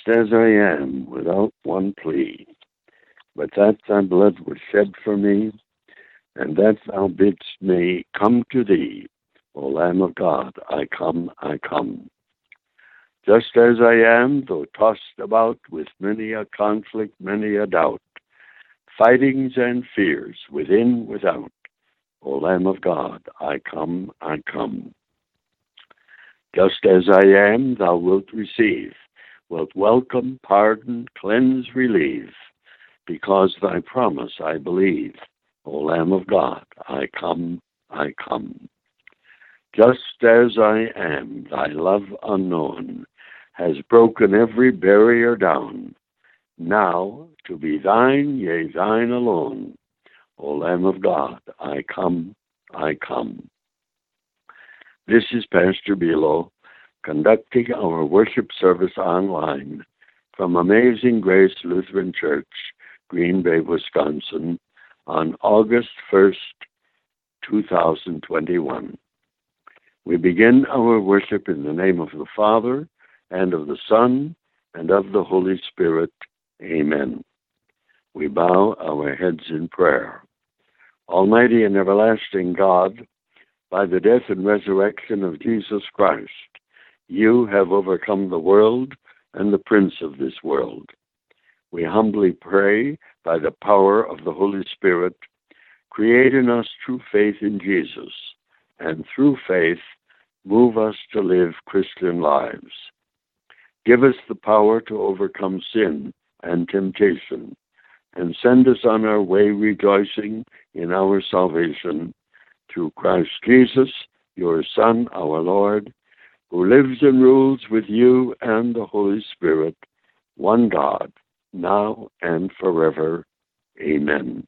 as I am, without one plea. But that thy blood was shed for me, and that thou bidst me come to thee. O Lamb of God, I come, I come. Just as I am, though tossed about with many a conflict, many a doubt, fightings and fears within, without. O Lamb of God, I come, I come. Just as I am, thou wilt receive, wilt welcome, pardon, cleanse, relieve, because thy promise I believe. O Lamb of God, I come, I come. Just as I am, thy love unknown has broken every barrier down. Now, to be thine, yea, thine alone. O Lamb of God, I come, I come. This is Pastor Bilo conducting our worship service online from Amazing Grace Lutheran Church, Green Bay, Wisconsin, on August 1st, 2021. We begin our worship in the name of the Father, and of the Son, and of the Holy Spirit. Amen. We bow our heads in prayer. Almighty and everlasting God, by the death and resurrection of Jesus Christ, you have overcome the world and the prince of this world. We humbly pray, by the power of the Holy Spirit, create in us true faith in Jesus, and through faith, move us to live Christian lives. Give us the power to overcome sin and temptation, and send us on our way rejoicing in our salvation through Christ Jesus, your Son, our Lord, who lives and rules with you and the Holy Spirit, one God, now and forever. Amen.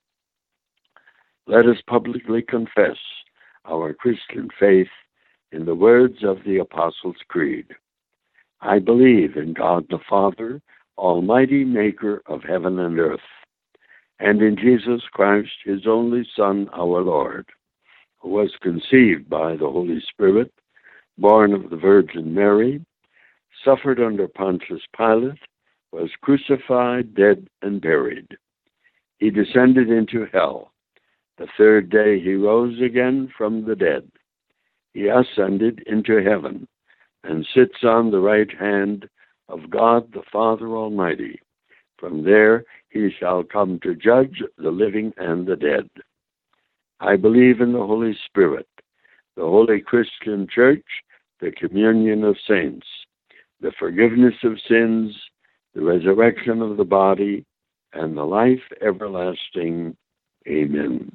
Let us publicly confess our Christian faith in the words of the Apostles' Creed. I believe in God the Father, Almighty Maker of heaven and earth, and in Jesus Christ, his only Son, our Lord, who was conceived by the Holy Spirit, born of the Virgin Mary, suffered under Pontius Pilate, was crucified, dead, and buried. He descended into hell. The third day he rose again from the dead. He ascended into heaven and sits on the right hand of God the Father Almighty. From there he shall come to judge the living and the dead. I believe in the Holy Spirit, the holy Christian Church, the communion of saints, the forgiveness of sins, the resurrection of the body, and the life everlasting. Amen.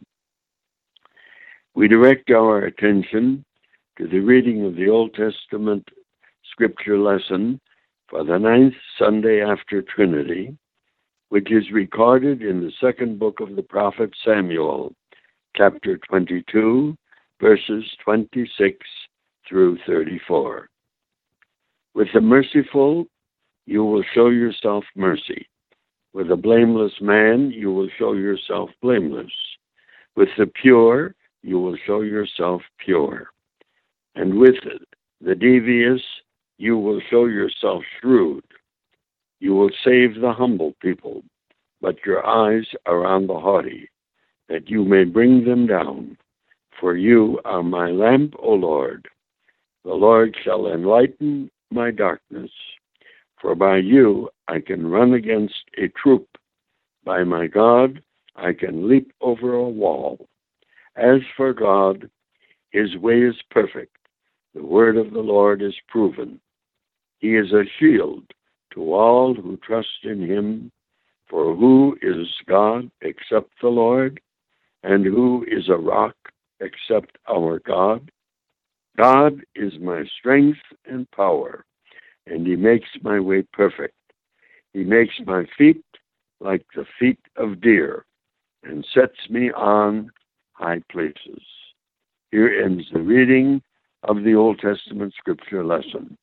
We direct our attention to the reading of the Old Testament scripture lesson for the 9th Sunday after Trinity, which is recorded in the second book of the prophet Samuel, chapter 22, verses 26 through 34. With the merciful, you will show yourself mercy. With a blameless man, you will show yourself blameless. With the pure, you will show yourself pure. And with the devious, you will show yourself shrewd. You will save the humble people, but your eyes are on the haughty, that you may bring them down. For you are my lamp, O Lord. The Lord shall enlighten my darkness. For by you I can run against a troop. By my God I can leap over a wall. As for God, his way is perfect. The word of the Lord is proven. He is a shield to all who trust in him. For who is God except the Lord? And who is a rock except our God? God is my strength and power, and he makes my way perfect. He makes my feet like the feet of deer, and sets me on high places. Here ends the reading of the Old Testament scripture lesson.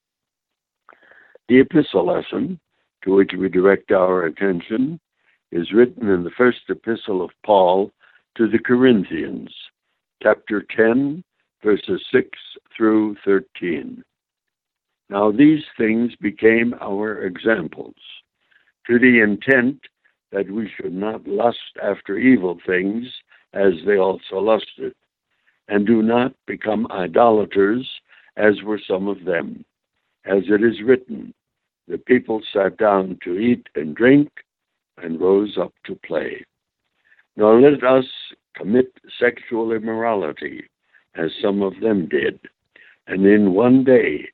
The epistle lesson, to which we direct our attention, is written in the first epistle of Paul to the Corinthians, chapter 10, verses 6 through 13. Now these things became our examples, to the intent that we should not lust after evil things as they also lusted, and do not become idolaters as were some of them. As it is written, the people sat down to eat and drink and rose up to play. Nor let us commit sexual immorality as some of them did, and in one day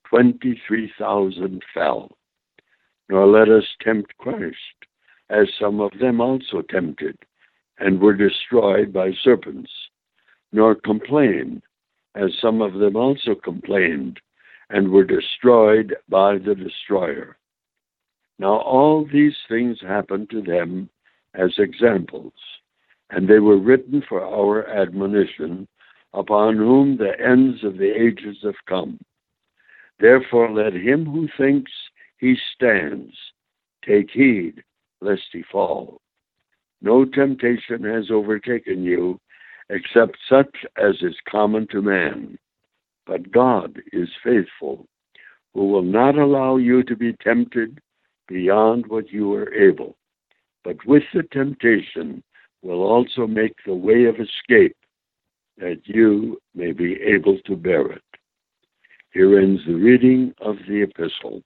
23,000 fell. Nor let us tempt Christ, as some of them also tempted, and were destroyed by serpents. Nor complain, as some of them also complained, and were destroyed by the destroyer. Now all these things happened to them as examples, and they were written for our admonition, upon whom the ends of the ages have come. Therefore let him who thinks he stands take heed lest he fall. No temptation has overtaken you, except such as is common to man. But God is faithful, who will not allow you to be tempted beyond what you are able, but with the temptation will also make the way of escape, that you may be able to bear it. Here ends the reading of the epistle.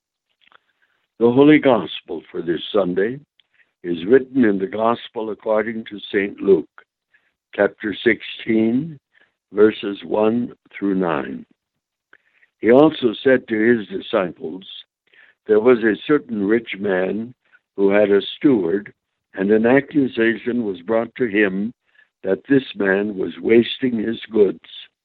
The Holy Gospel for this Sunday is written in the Gospel according to St. Luke, chapter 16, verses 1 through 9. He also said to his disciples, there was a certain rich man who had a steward, and an accusation was brought to him that this man was wasting his goods.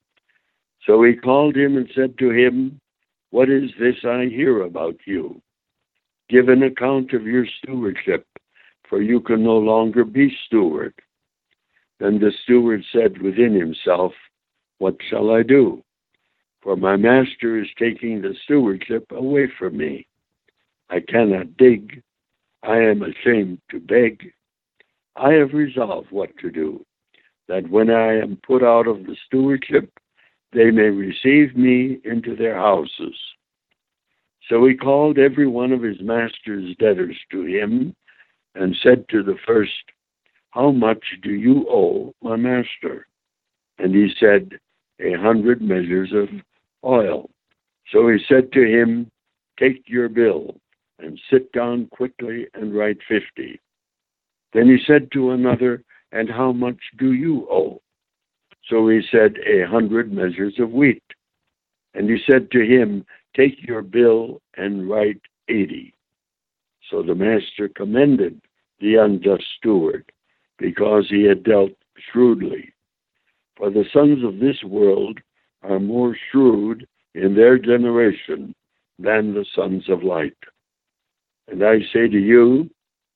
So he called him and said to him, what is this I hear about you? Give an account of your stewardship, for you can no longer be steward. Then the steward said within himself, what shall I do? For my master is taking the stewardship away from me. I cannot dig. I am ashamed to beg. I have resolved what to do, that when I am put out of the stewardship, they may receive me into their houses. So he called every one of his master's debtors to him and said to the first, how much do you owe my master? And he said, 100 measures of oil. So he said to him, take your bill and sit down quickly and write 50. Then he said to another, and how much do you owe? So he said, 100 measures of wheat. And he said to him, take your bill and write 80. So the master commended the unjust steward, because he had dealt shrewdly. For the sons of this world are more shrewd in their generation than the sons of light. And I say to you,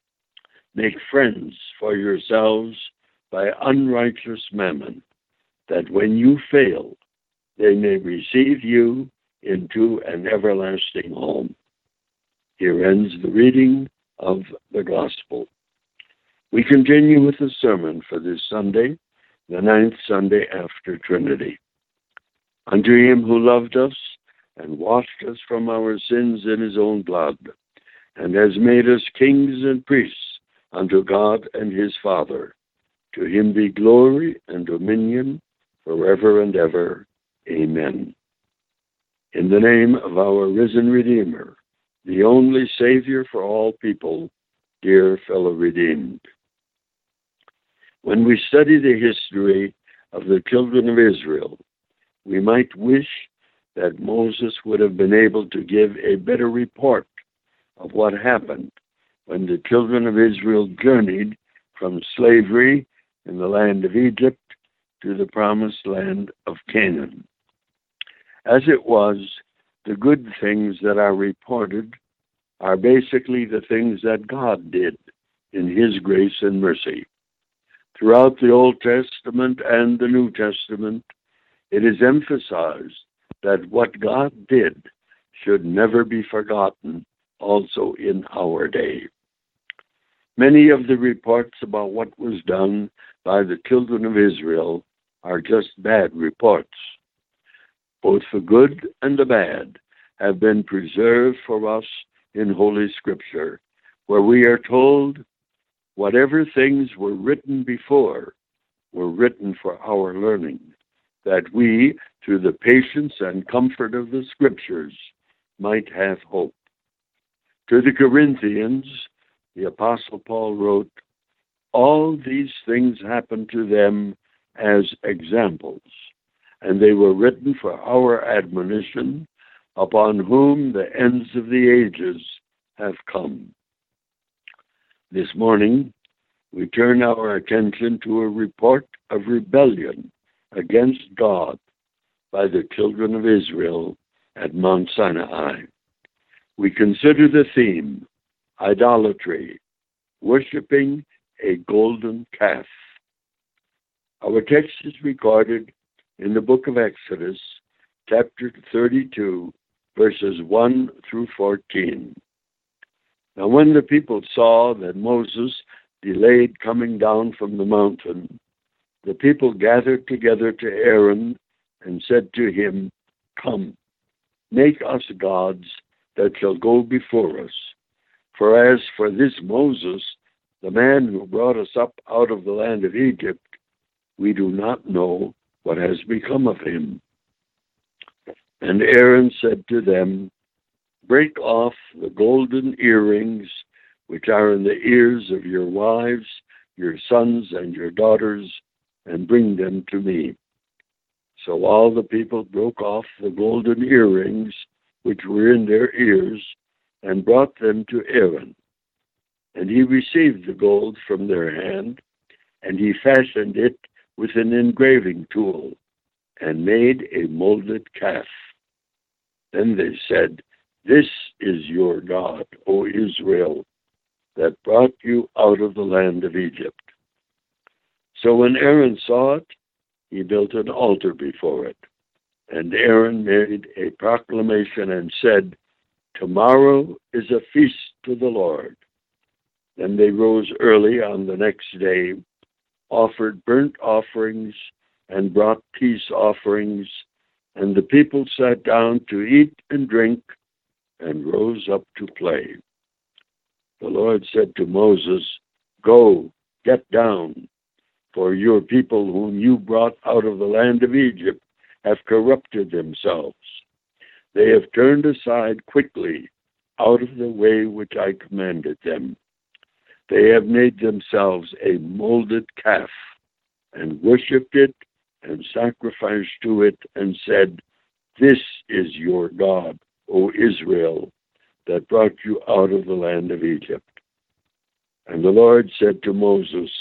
make friends for yourselves by unrighteous mammon, that when you fail, they may receive you into an everlasting home. Here ends the reading of the Gospel. We continue with the sermon for this Sunday, the 9th Sunday after Trinity. Unto him who loved us and washed us from our sins in his own blood, and has made us kings and priests unto God and his Father, to him be glory and dominion forever and ever. Amen. In the name of our risen Redeemer, the only Savior for all people, dear fellow redeemed. When we study the history of the children of Israel, we might wish that Moses would have been able to give a better report of what happened when the children of Israel journeyed from slavery in the land of Egypt to the promised land of Canaan. As it was, the good things that are reported are basically the things that God did in his grace and mercy. Throughout the Old Testament and the New Testament, it is emphasized that what God did should never be forgotten also in our day. Many of the reports about what was done by the children of Israel are just bad reports. Both the good and the bad have been preserved for us in Holy Scripture, where we are told whatever things were written before were written for our learning, that we, through the patience and comfort of the Scriptures, might have hope. To the Corinthians, the Apostle Paul wrote, all these things happened to them as examples, and they were written for our admonition, upon whom the ends of the ages have come. This morning, we turn our attention to a report of rebellion against God by the children of Israel at Mount Sinai. We consider the theme, idolatry, worshiping a golden calf. Our text is recorded in the book of Exodus, chapter 32, verses 1 through 14. Now when the people saw that Moses delayed coming down from the mountain, the people gathered together to Aaron and said to him, come, make us gods that shall go before us. For as for this Moses, the man who brought us up out of the land of Egypt, we do not know what has become of him. And Aaron said to them, break off the golden earrings which are in the ears of your wives, your sons, and your daughters, and bring them to me. So all the people broke off the golden earrings which were in their ears, and brought them to Aaron. And he received the gold from their hand, and he fashioned it with an engraving tool, and made a molded calf. Then they said, this is your God, O Israel, that brought you out of the land of Egypt. So when Aaron saw it, he built an altar before it. And Aaron made a proclamation and said, tomorrow is a feast to the Lord. Then they rose early on the next day, offered burnt offerings, and brought peace offerings, and the people sat down to eat and drink, and rose up to play. The Lord said to Moses, go, get down, for your people whom you brought out of the land of Egypt have corrupted themselves. They have turned aside quickly out of the way which I commanded them. They have made themselves a molded calf, and worshipped it, and sacrificed to it, and said, this is your God, O Israel, that brought you out of the land of Egypt. And the Lord said to Moses,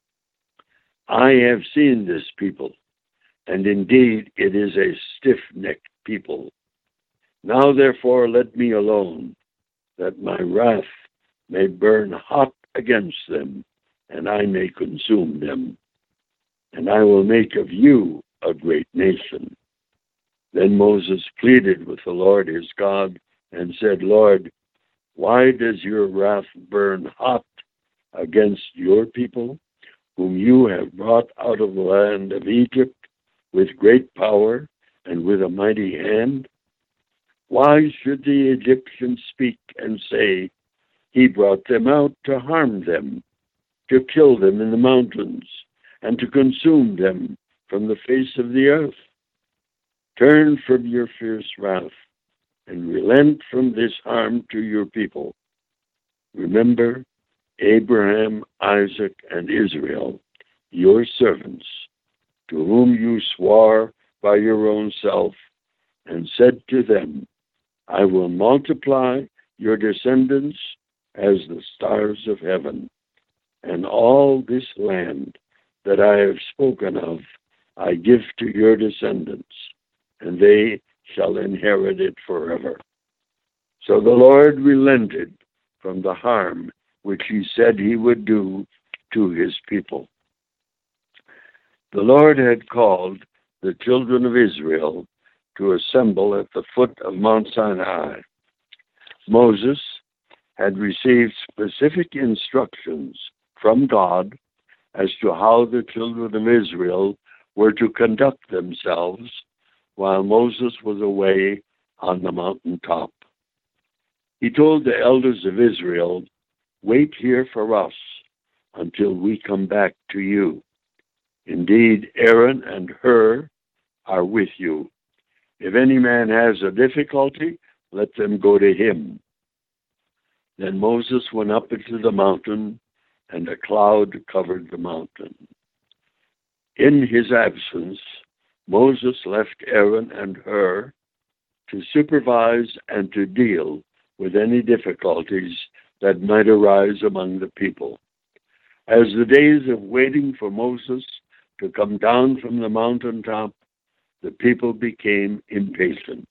I have seen this people, and indeed it is a stiff-necked people. Now therefore let me alone, that my wrath may burn hot against them, and I may consume them. And I will make of you a great nation. Then Moses pleaded with the Lord his God, and said, Lord, why does your wrath burn hot against your people, whom you have brought out of the land of Egypt with great power and with a mighty hand? Why should the Egyptians speak and say, he brought them out to harm them, to kill them in the mountains, and to consume them from the face of the earth? Turn from your fierce wrath, and relent from this harm to your people. Remember Abraham, Isaac, and Israel, your servants, to whom you swore by your own self, and said to them, I will multiply your descendants as the stars of heaven, and all this land that I have spoken of I give to your descendants, and they shall inherit it forever. So the Lord relented from the harm which he said he would do to his people. The Lord had called the children of Israel to assemble at the foot of Mount Sinai. Moses had received specific instructions from God as to how the children of Israel were to conduct themselves while Moses was away on the mountaintop. He told the elders of Israel, "Wait here for us until we come back to you. Indeed, Aaron and Hur are with you. If any man has a difficulty, let them go to him." Then Moses went up into the mountain, and a cloud covered the mountain. In his absence, Moses left Aaron and Hur to supervise and to deal with any difficulties that might arise among the people. As the days of waiting for Moses to come down from the mountaintop, the people became impatient.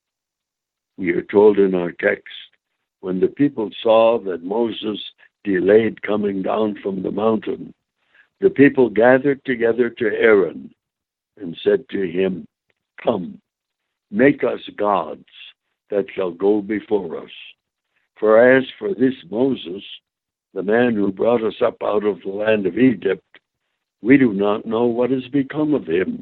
We are told in our text, when the people saw that Moses delayed coming down from the mountain, the people gathered together to Aaron and said to him, "Come, make us gods that shall go before us. For as for this Moses, the man who brought us up out of the land of Egypt, we do not know what has become of him."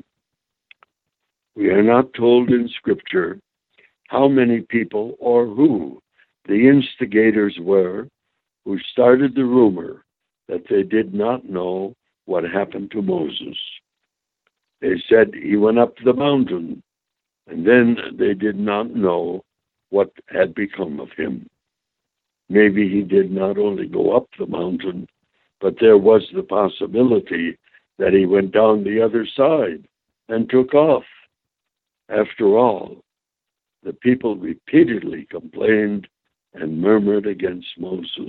We are not told in Scripture how many people or who the instigators were who started the rumor that they did not know what happened to Moses. They said he went up the mountain, and then they did not know what had become of him. Maybe he did not only go up the mountain, but there was the possibility that he went down the other side and took off. After all, the people repeatedly complained and murmured against Moses.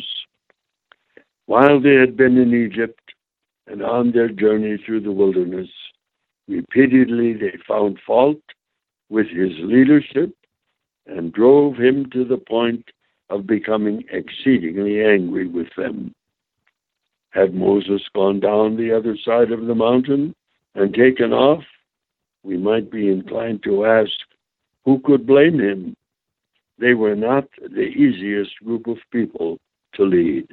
While they had been in Egypt and on their journey through the wilderness, repeatedly they found fault with his leadership and drove him to the point of becoming exceedingly angry with them. Had Moses gone down the other side of the mountain and taken off, we might be inclined to ask, who could blame him? They were not the easiest group of people to lead.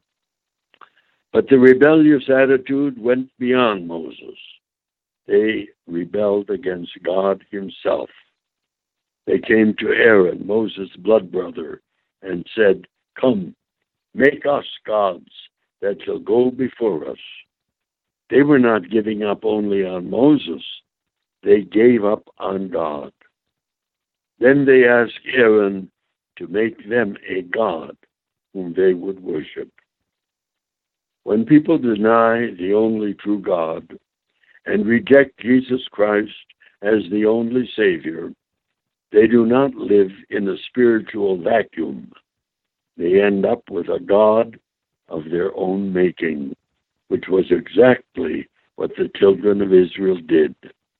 But the rebellious attitude went beyond Moses. They rebelled against God himself. They came to Aaron, Moses' blood brother, and said, "Come, make us gods that shall go before us." They were not giving up only on Moses. They gave up on God. Then they asked Aaron to make them a god whom they would worship. When people deny the only true God and reject Jesus Christ as the only Savior, they do not live in a spiritual vacuum. They end up with a God of their own making, which was exactly what the children of Israel did.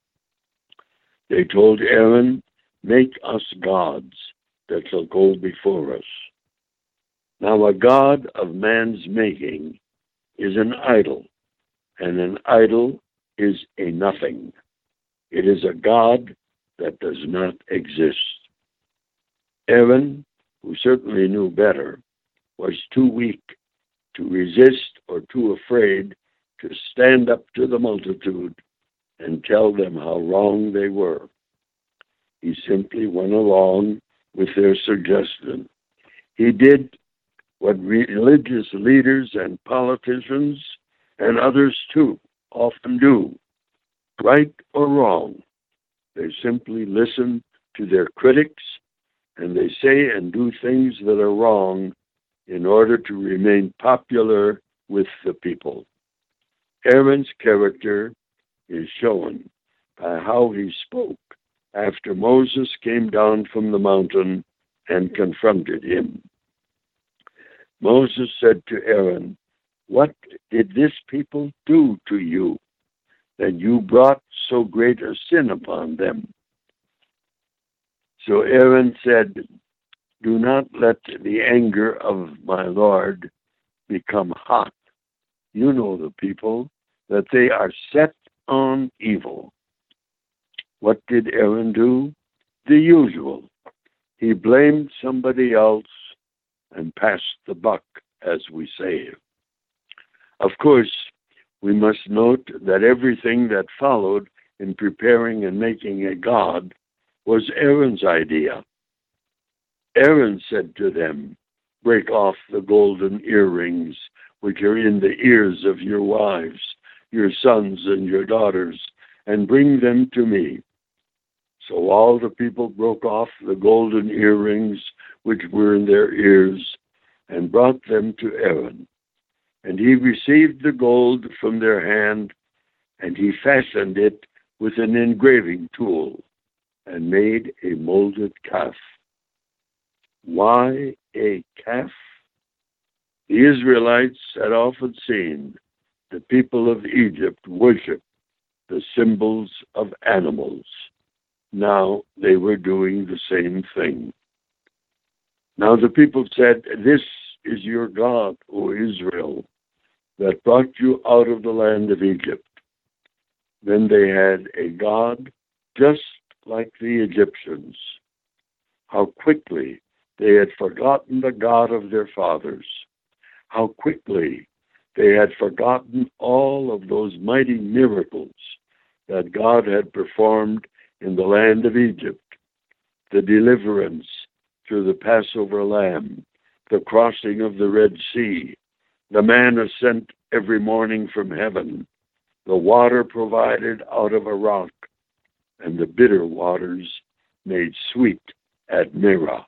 They told Aaron, "Make us gods that shall go before us." Now a god of man's making is an idol, and an idol is a nothing. It is a god that does not exist. Aaron, who certainly knew better, was too weak to resist or too afraid to stand up to the multitude and tell them how wrong they were. He simply went along with their suggestion. He did what religious leaders and politicians and others too often do. Right or wrong, they simply listen to their critics and they say and do things that are wrong in order to remain popular with the people. Aaron's character is shown by how he spoke after Moses came down from the mountain and confronted him. Moses said to Aaron, "What did this people do to you, that you brought so great a sin upon them?" So Aaron said, "Do not let the anger of my Lord become hot. You know the people, that they are set on evil." What did Aaron do? The usual. He blamed somebody else and passed the buck, as we say. Of course, we must note that everything that followed in preparing and making a god was Aaron's idea. Aaron said to them, "Break off the golden earrings which are in the ears of your wives, your sons and your daughters, and bring them to me." So all the people broke off the golden earrings which were in their ears and brought them to Aaron. And he received the gold from their hand, and he fashioned it with an engraving tool and made a molded calf. Why a calf? The Israelites had often seen the people of Egypt worship the symbols of animals. Now they were doing the same thing. Now the people said, "This is your God, O Israel, that brought you out of the land of Egypt." Then they had a God just like the Egyptians. How quickly they had forgotten the God of their fathers. How quickly they had forgotten all of those mighty miracles that God had performed in the land of Egypt, the deliverance through the Passover lamb, the crossing of the Red Sea, the manna sent every morning from heaven, the water provided out of a rock, and the bitter waters made sweet at Merah.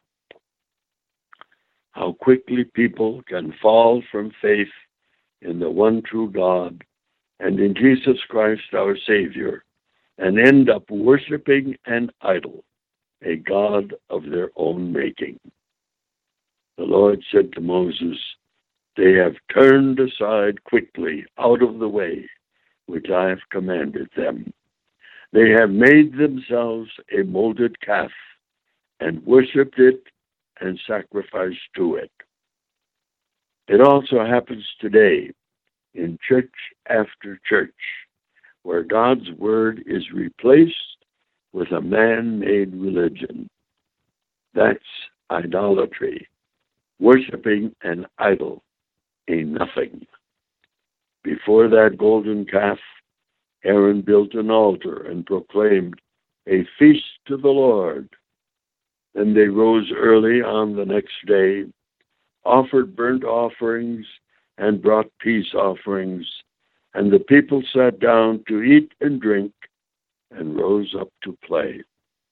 How quickly people can fall from faith in the one true God and in Jesus Christ our Savior, and end up worshiping an idol, a god of their own making. The Lord said to Moses, "They have turned aside quickly out of the way which I have commanded them. They have made themselves a molded calf and worshipped it and sacrificed to it." It also happens today in church after church, where God's word is replaced with a man-made religion. That's idolatry, worshiping an idol, a nothing. Before that golden calf, Aaron built an altar and proclaimed a feast to the Lord. Then they rose early on the next day, offered burnt offerings, and brought peace offerings. And the people sat down to eat and drink and rose up to play.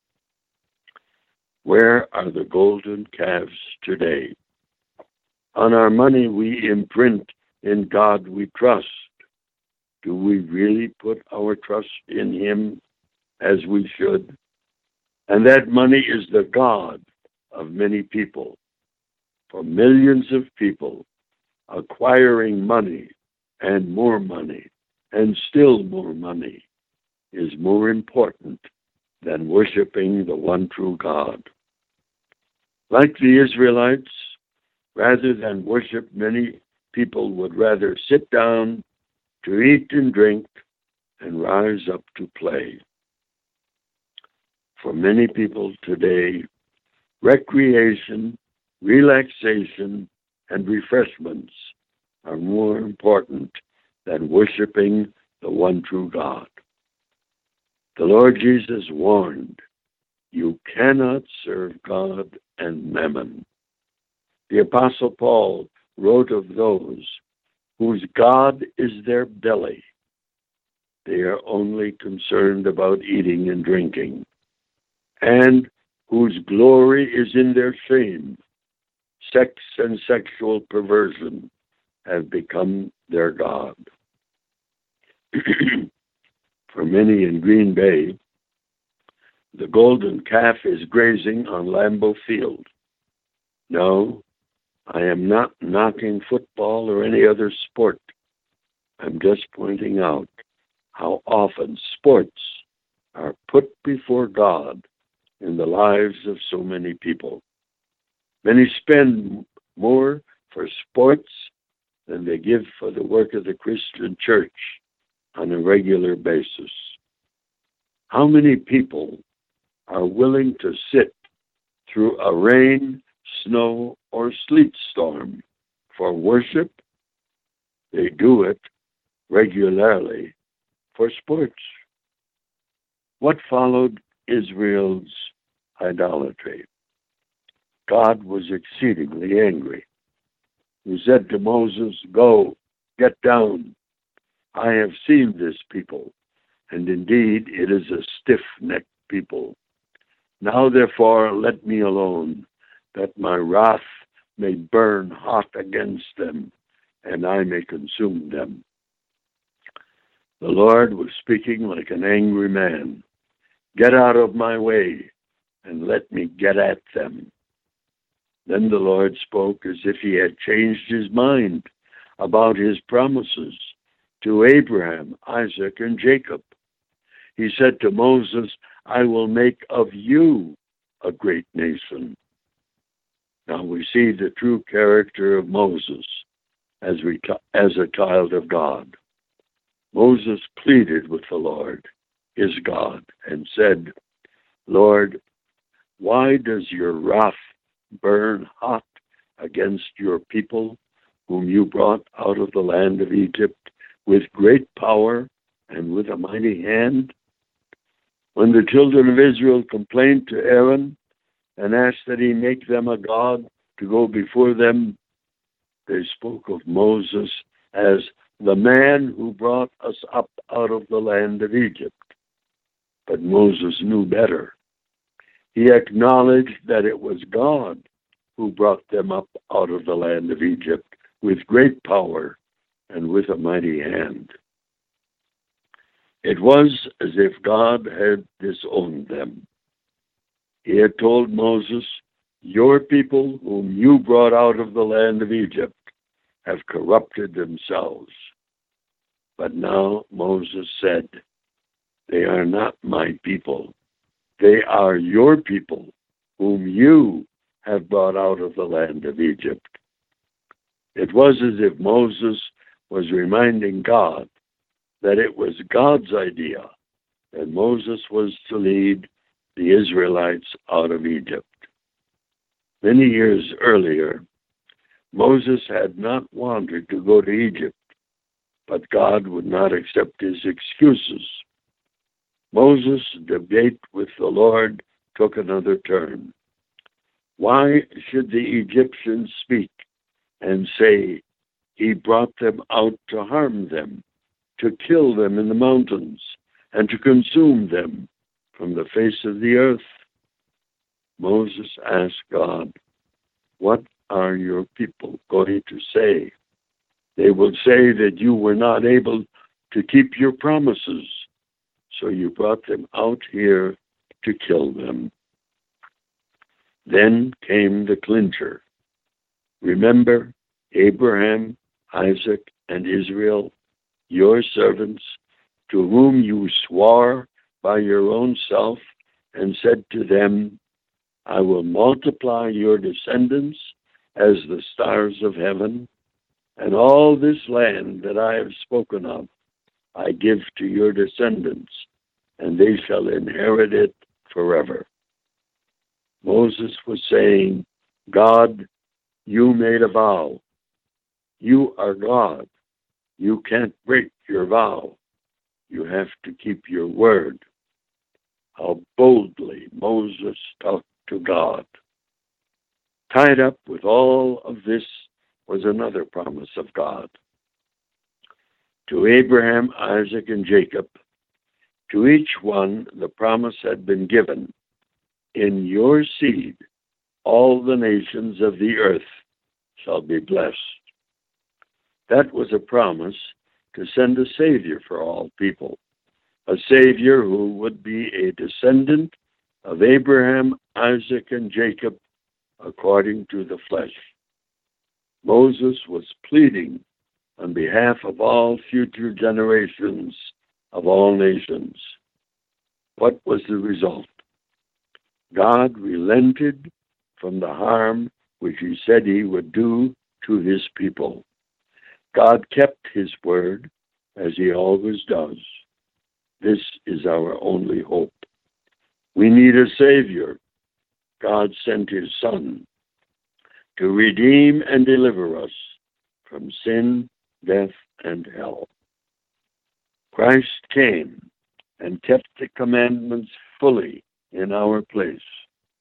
Where are the golden calves today? On our money we imprint, "In God we trust." Do we really put our trust in Him as we should? And that money is the God of many people. For millions of people, acquiring money and still more money is more important than worshiping the one true God. Like the Israelites, rather than worship, many people would rather sit down to eat and drink and rise up to play. For many people today, recreation, relaxation, and refreshments are more important than worshiping the one true God. The Lord Jesus warned, "You cannot serve God and mammon." The Apostle Paul wrote of those whose God is their belly. They are only concerned about eating and drinking, and whose glory is in their shame. Sex and sexual perversion have become their God. For many in Green Bay, the golden calf is grazing on Lambeau Field. No, I am not knocking football or any other sport. I'm just pointing out how often sports are put before God in the lives of so many people. Many spend more for sports than they give for the work of the Christian church on a regular basis. How many people are willing to sit through a rain, snow, or sleet storm for worship? They do it regularly for sports. What followed Israel's idolatry. God was exceedingly angry. He said to Moses, "Go, get down. I have seen this people, and indeed it is a stiff-necked people. Now therefore let me alone, that my wrath may burn hot against them, and I may consume them." The Lord was speaking like an angry man. "Get out of my way, and let me get at them." Then the Lord spoke as if he had changed his mind about his promises to Abraham, Isaac, and Jacob. He said to Moses, "I will make of you a great nation." Now we see the true character of Moses as a child of God. Moses pleaded with the Lord, his God, and said, "Lord, why does your wrath burn hot against your people, whom you brought out of the land of Egypt with great power and with a mighty hand?" When the children of Israel complained to Aaron and asked that he make them a god to go before them, they spoke of Moses as the man who brought us up out of the land of Egypt. But Moses knew better. He acknowledged that it was God who brought them up out of the land of Egypt with great power and with a mighty hand. It was as if God had disowned them. He had told Moses, "Your people, whom you brought out of the land of Egypt, have corrupted themselves." But now Moses said, "They are not my people. They are your people, whom you have brought out of the land of Egypt." It was as if Moses was reminding God that it was God's idea that Moses was to lead the Israelites out of Egypt. Many years earlier, Moses had not wanted to go to Egypt, but God would not accept his excuses. Moses' debate with the Lord took another turn. Why should the Egyptians speak and say, "He brought them out to harm them, to kill them in the mountains, and to consume them from the face of the earth"? Moses asked God, "What are your people going to say?" "They will say that you were not able to keep your promises, so you brought them out here to kill them." Then came the clincher. "Remember Abraham, Isaac, and Israel, your servants, to whom you swore by your own self and said to them, 'I will multiply your descendants as the stars of heaven, and all this land that I have spoken of I give to your descendants, and they shall inherit it forever.'" Moses was saying, "God, you made a vow. You are God. You can't break your vow. You have to keep your word." How boldly Moses talked to God. Tied up with all of this was another promise of God. To Abraham, Isaac, and Jacob, to each one the promise had been given, "In your seed all the nations of the earth shall be blessed." That was a promise to send a Savior for all people, a Savior who would be a descendant of Abraham, Isaac, and Jacob according to the flesh. Moses was pleading on behalf of all future generations of all nations. What was the result? God relented from the harm which he said he would do to his people. God kept his word, as he always does. This is our only hope. We need a Savior. God sent his Son to redeem and deliver us from sin, death, and hell. Christ came and kept the commandments fully in our place.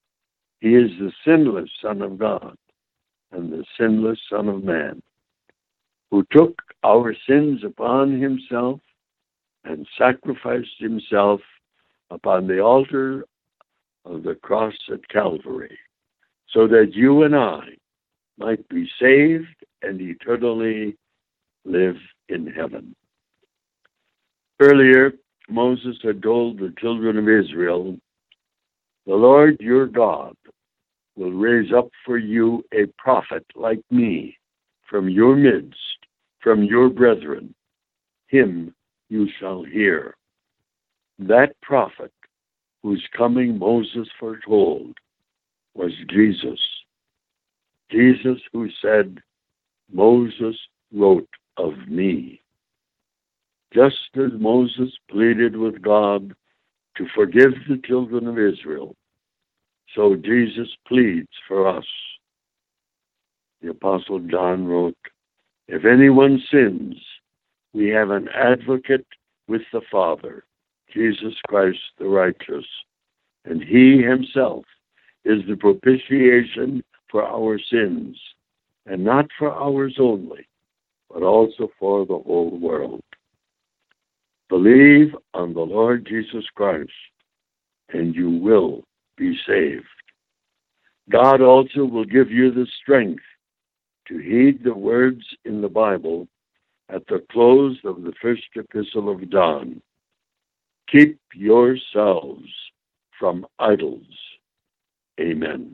He is the sinless Son of God and the sinless Son of Man, who took our sins upon himself and sacrificed himself upon the altar of the cross at Calvary, so that you and I might be saved and eternally live in heaven. Earlier, Moses had told the children of Israel, "The Lord your God will raise up for you a prophet like me from your midst, from your brethren. Him you shall hear." That prophet whose coming Moses foretold was Jesus. Jesus who said, "Moses wrote of me." Just as Moses pleaded with God to forgive the children of Israel, so Jesus pleads for us. The Apostle John wrote, "If anyone sins, we have an advocate with the Father, Jesus Christ the righteous, and he himself is the propitiation for our sins, and not for ours only, but also for the whole world." Believe on the Lord Jesus Christ, and you will be saved. God also will give you the strength to heed the words in the Bible at the close of the first epistle of John. Keep yourselves from idols. Amen.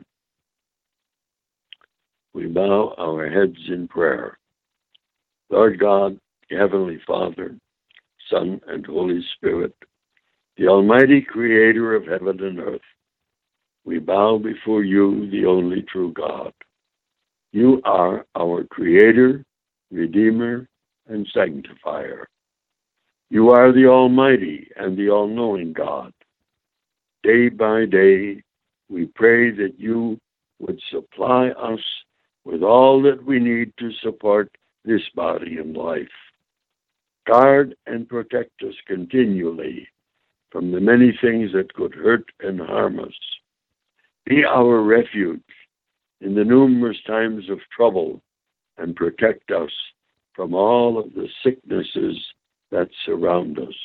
We bow our heads in prayer. Lord God, Heavenly Father, Son, and Holy Spirit, the Almighty Creator of heaven and earth, we bow before you, the only true God. You are our Creator, Redeemer, and Sanctifier. You are the Almighty and the all-knowing God. Day by day, we pray that you would supply us with all that we need to support this body and life. Guard and protect us continually from the many things that could hurt and harm us. Be our refuge in the numerous times of trouble and protect us from all of the sicknesses that surround us.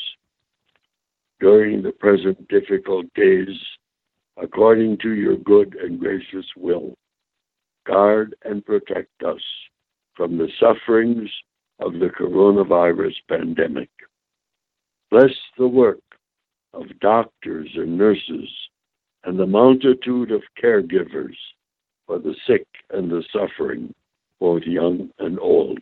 During the present difficult days, according to your good and gracious will, guard and protect us from the sufferings of the coronavirus pandemic. Bless the work of doctors and nurses and the multitude of caregivers for the sick and the suffering, both young and old.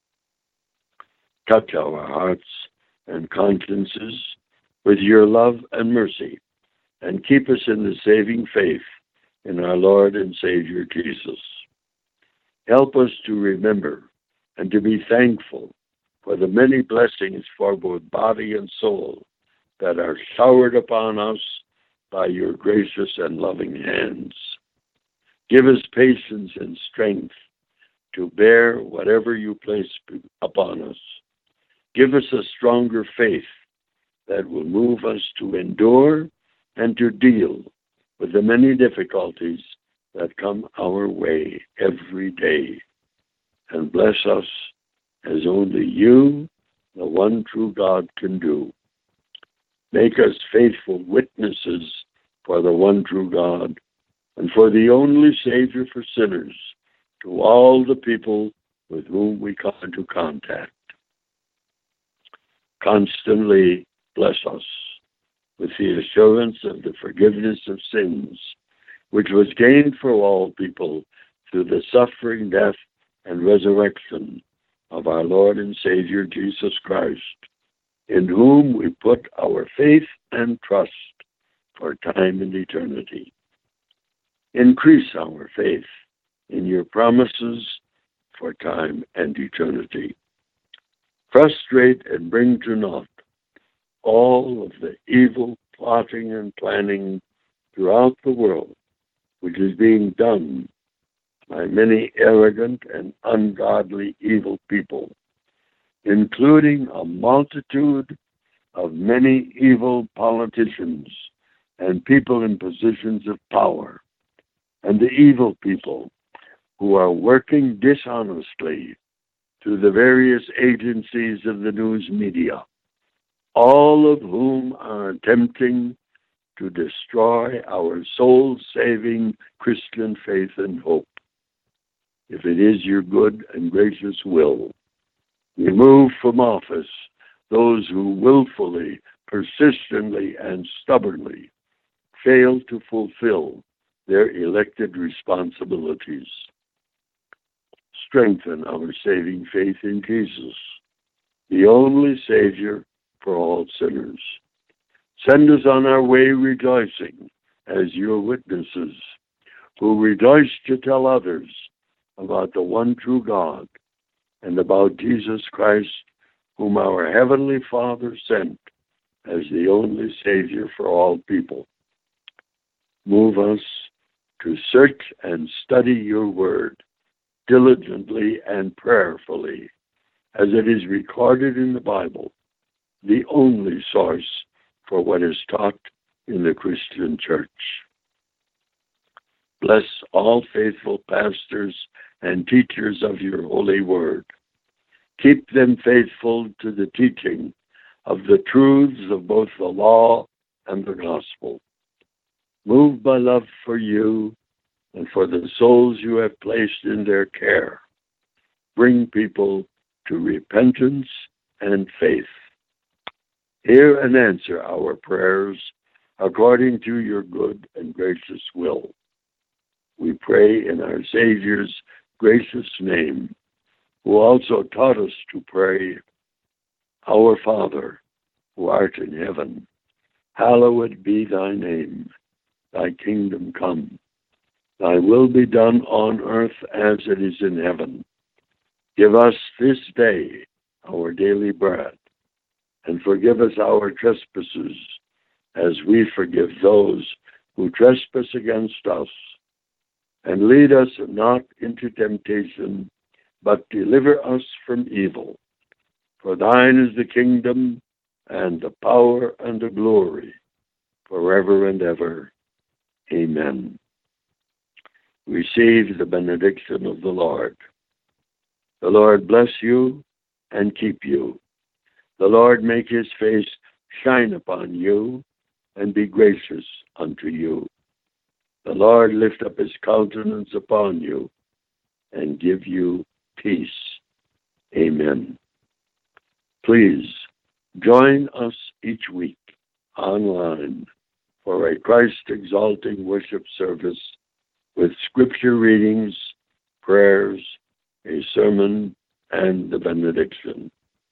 Touch our hearts and consciences with your love and mercy, and keep us in the saving faith in our Lord and Savior Jesus. Help us to remember and to be thankful for the many blessings for both body and soul that are showered upon us by your gracious and loving hands. Give us patience and strength to bear whatever you place upon us. Give us a stronger faith that will move us to endure and to deal with the many difficulties that come our way every day. And bless us as only you, the one true God, can do. Make us faithful witnesses for the one true God and for the only Savior for sinners to all the people with whom we come into contact. Constantly bless us with the assurance of the forgiveness of sins, which was gained for all people through the suffering, death, and resurrection of our Lord and Savior Jesus Christ, in whom we put our faith and trust for time and eternity. Increase our faith in your promises for time and eternity. Frustrate and bring to naught all of the evil plotting and planning throughout the world, which is being done by many arrogant and ungodly evil people, including a multitude of many evil politicians and people in positions of power and the evil people who are working dishonestly through the various agencies of the news media, all of whom are attempting to destroy our soul-saving Christian faith and hope. If it is your good and gracious will, remove from office those who willfully, persistently, and stubbornly fail to fulfill their elected responsibilities. Strengthen our saving faith in Jesus, the only Savior for all sinners. Send us on our way rejoicing as your witnesses, who rejoice to tell others about the one true God and about Jesus Christ, whom our Heavenly Father sent as the only Savior for all people. Move us to search and study your word diligently and prayerfully, as it is recorded in the Bible, the only source for what is taught in the Christian church. Bless all faithful pastors and teachers of your holy word. Keep them faithful to the teaching of the truths of both the law and the gospel. Moved by love for you and for the souls you have placed in their care, bring people to repentance and faith. Hear and answer our prayers according to your good and gracious will. We pray in our Savior's gracious name, who also taught us to pray, Our Father, who art in heaven, hallowed be thy name. Thy kingdom come. Thy will be done on earth as it is in heaven. Give us this day our daily bread, and forgive us our trespasses, as we forgive those who trespass against us. And lead us not into temptation, but deliver us from evil. For thine is the kingdom, and the power, and the glory, forever and ever. Amen. Receive the benediction of the Lord. The Lord bless you and keep you. The Lord make his face shine upon you and be gracious unto you. The Lord lift up his countenance upon you and give you peace. Amen. Please join us each week online for a Christ-exalting worship service with scripture readings, prayers, a sermon, and the benediction.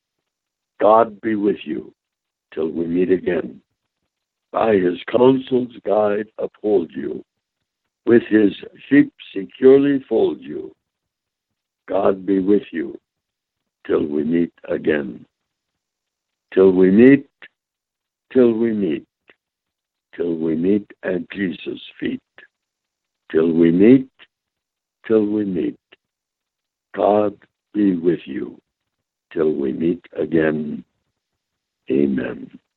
God be with you till we meet again. By his counsel's guide uphold you. With his sheep securely fold you. God be with you till we meet again. Till we meet, till we meet, till we meet at Jesus' feet. Till we meet, till we meet. God be with you till we meet again. Amen.